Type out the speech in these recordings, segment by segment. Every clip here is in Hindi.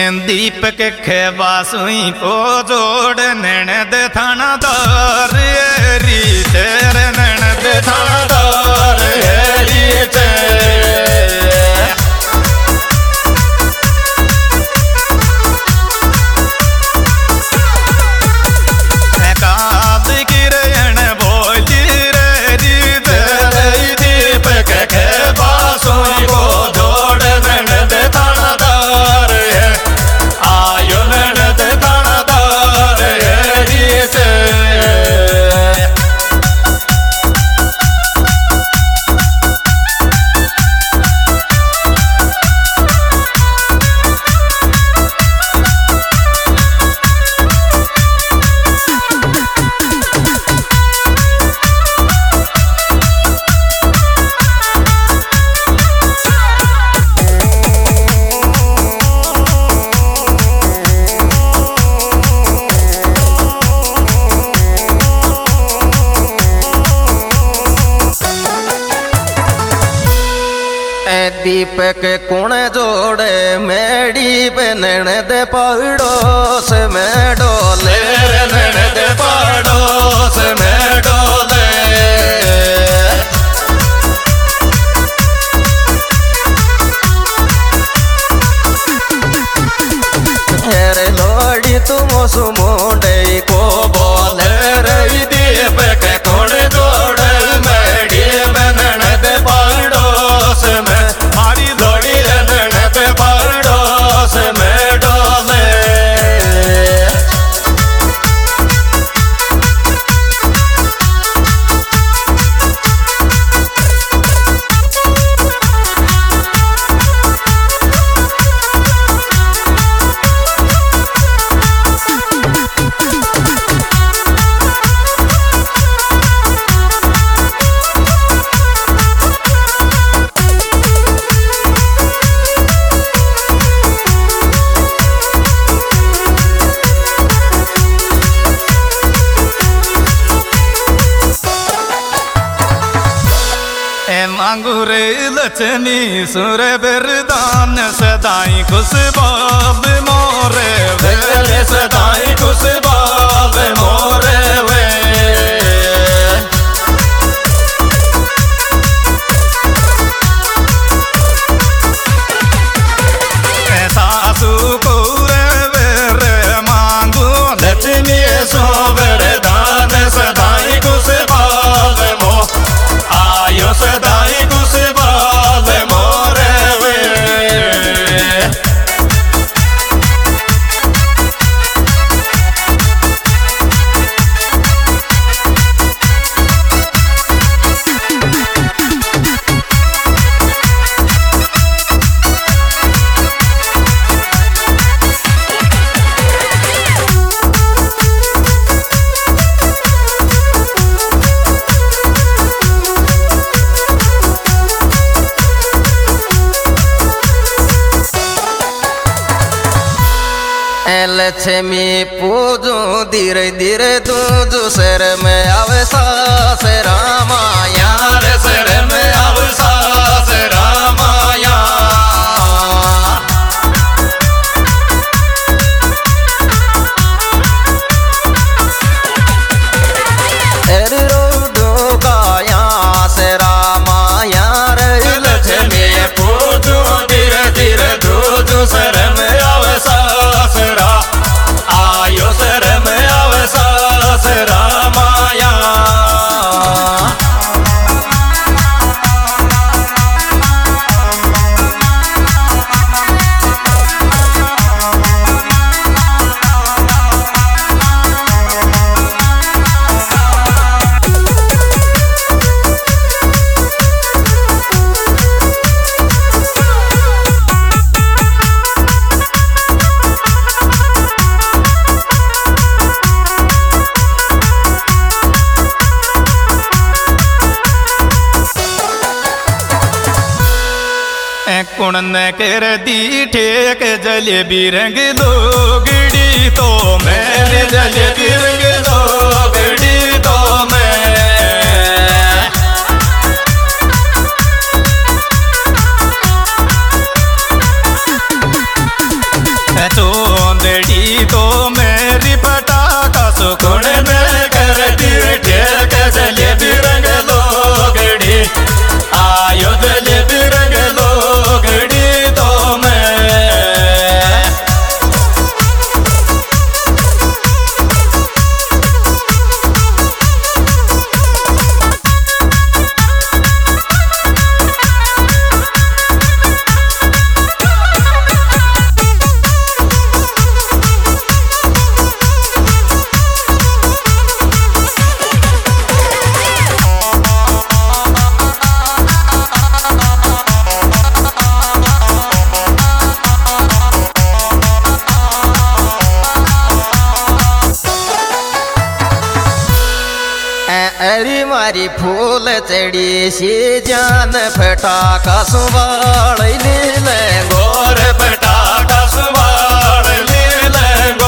दीपक खेबा सुई को जोड़ ननद थानादार री तेरे ननद थानादार री काल किरण बोली रे तेरे दीपक खेबा सुई को जोड़ ननद थानादार आयो ननद थानादार री दीपक कुण जोड़े मेड़ी पे ननद पड़ोस में डोले ननद पड़ोस में डोले अरे लोड़ी तुम सुमुंडे को बोले रही दीपक कुण जोड़े मेड़ी पे ननद पड़ोस में मारी लोड़ी ननद पड़ोस में डोले मांगुरे लक्ष्मी सुर बिरदान सदाई खुशबाब मोरे वे सदाई खुशबाब मोरे वे सासू को रे मांगू लक्ष्मी सो बिरदान सदाई खुशबाब मो आयो सदाई खुशबाब मोरे वे लक्ष्मी पूजू धीरे धीरे दूजू सर में अवसास रामाया रे सर में अवसास रामाया रोडो गाया से रामाया रे लक्ष्मी पूजू धीरे धीरे दूजू सर में अवसास आयो सर में अवसास रामाया कुण न कर दी ठेक जलेबी रंग लोगड़ी तो मेरे जलेबी रंग लोगड़ी तो मैं चढ़ी सी जान फटाका सुवाड़ ले लेंगो गोर फटाका सुवाड़ ले लेंगो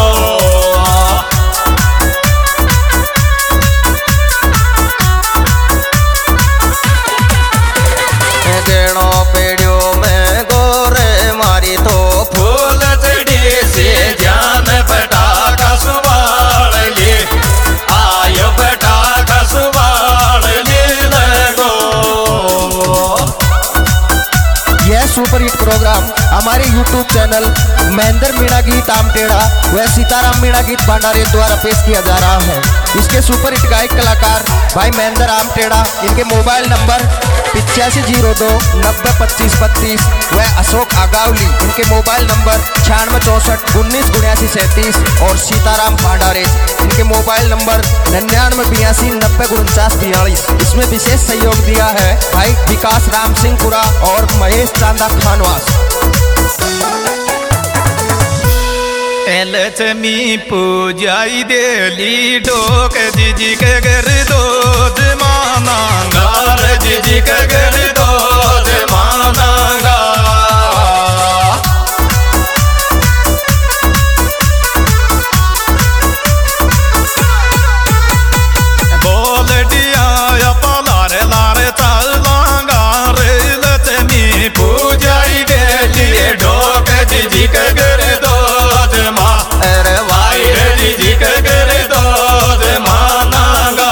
गेणो पेड़ियो में गोरे मारी तो फूल चढ़ी सी जान फटाका सुवाड़ ले आयो फटाका सुवाड़ ले लेंगो। यह सुपर हिट प्रोग्राम हमारे YouTube चैनल महेंद्र मीणा गीत आमटेड़ा व सीताराम मीणा गीत भंडारे द्वारा पेश किया जा रहा है। इसके सुपर हिट गायक कलाकार भाई महेंद्र आमटेड़ा, इनके मोबाइल नंबर 8502 90 25 32 व अशोक आगावली, इनके मोबाइल नंबर 9664 19 79 37 और सीताराम भंडारे, इनके मोबाइल नंबर 99 82 90 49 42। इसमें विशेष सहयोग दिया है भाई विकास राम सिंहपुरा और महेश चांदा खानवास। लक्ष्मी पूजाई देली डोक जीजी के घर दूध मानांगा जीजी के घर दूध मानांगा। बोल दिया लारे लारे चलांगा रे लक्ष्मी पूजाई देली डोक जीजी के घर दूध अरे भाई जीजी के घर दूध मानांगा।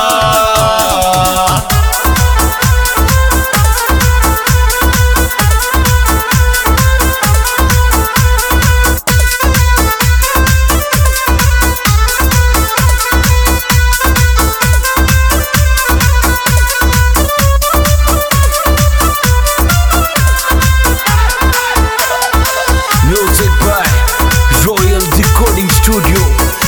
Music by Royal Recording Studio.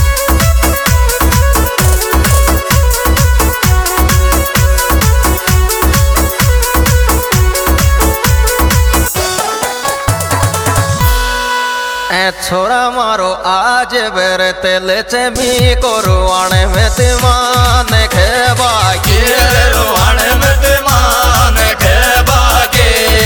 छोरा मारो आज बेर तेल चमी को रुआने में तिमान खेबा के रुआने में तिमान खेबा के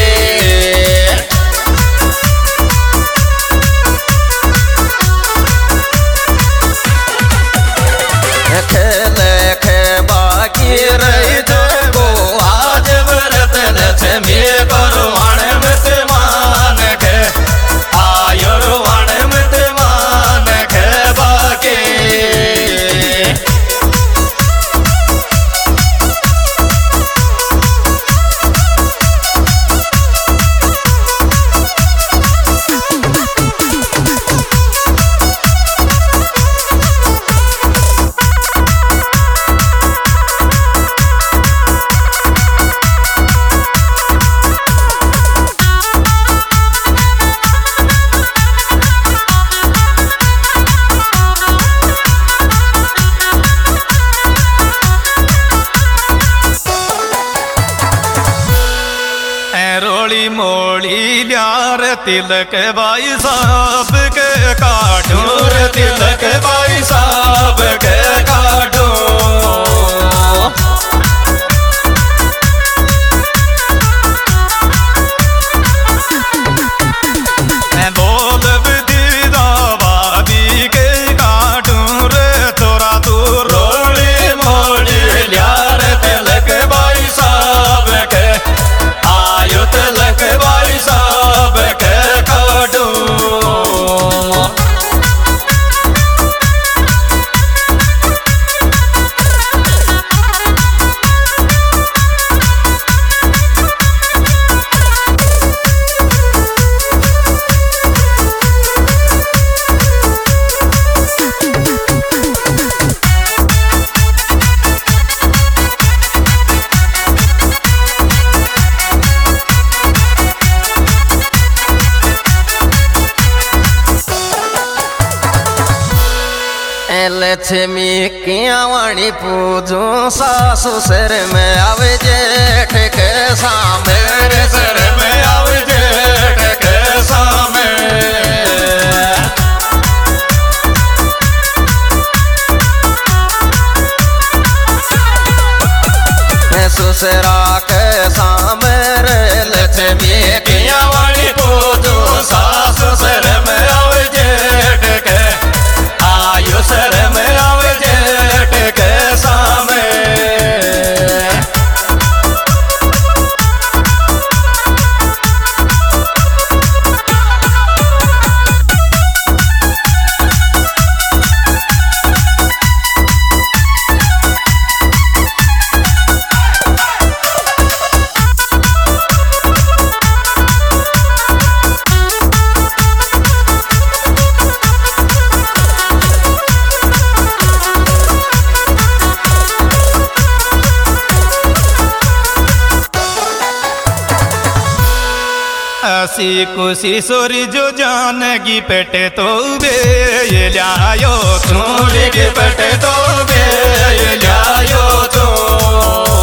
खेले खेबा की रही जगो आज बेर तेल चमी को रुआने में तिमान खे आयो रुआने में तिमान खेबा के। रोली मोली ल्यार तिलक बाई साहब के काटू रे तिलक बाई साहब के काटू। बोल दीदा बाबी के काटू रे तोरा तू रोली मोली ल्यार तिलक बाई साहब के आयो तिलक बाई साहब के काटू। लक्ष्मी किया वाणी पूजू सासु सिर में आवे जेठ के सामे सिर में आवे जेठ के सामे सी कुसी सोरी जो जानगी पेटे तो बे लायो छोड़ के पेटे तो बे लायो तो